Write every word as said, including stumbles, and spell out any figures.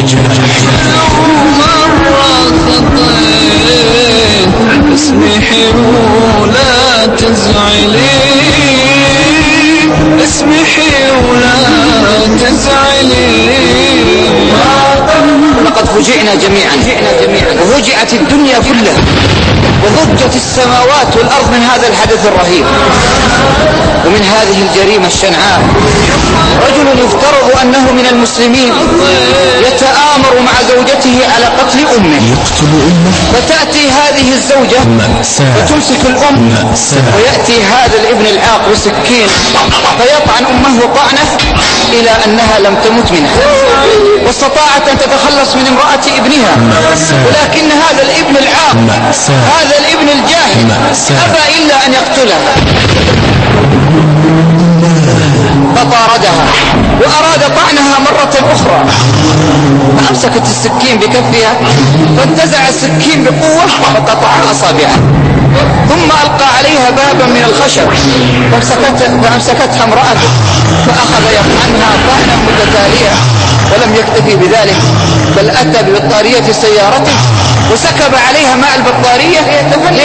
مرة خطيت اسمحي ولا تزعلي، اسمحي ولا تزعلي. لقد فوجئنا جميعا وفوجئت الدنيا كلها وضجت السماوات والأرض من هذا الحدث الرهيب ومن هذه الجريمة الشنعاء. رجل يفترض أنه من المسلمين يتآمر مع زوجته على قتل أمه، فتأتي هذه الزوجة فتمسك الأم، ويأتي هذا الابن العاق بسكين فيطعن أمه طعنة إلى أنها لم تمت منها، واستطاعت أن تتخلص من امرأة ابنها، ولكن هذا الابن العاق هذا الابن الجاهل أبى إلا أن يقتلها، فطاردها وأراد طعنها مرة أخرى، فأمسكت السكين بكفها فانتزع السكين بقوة فقطع أصابعها، ثم ألقى عليها بابا من الخشب فأمسكتها امرأته فأخذ يطعنها طعنا متتاليا، ولم يكتفي بذلك بل أتى ببطارية سيارته وسكب عليها ماء البطارية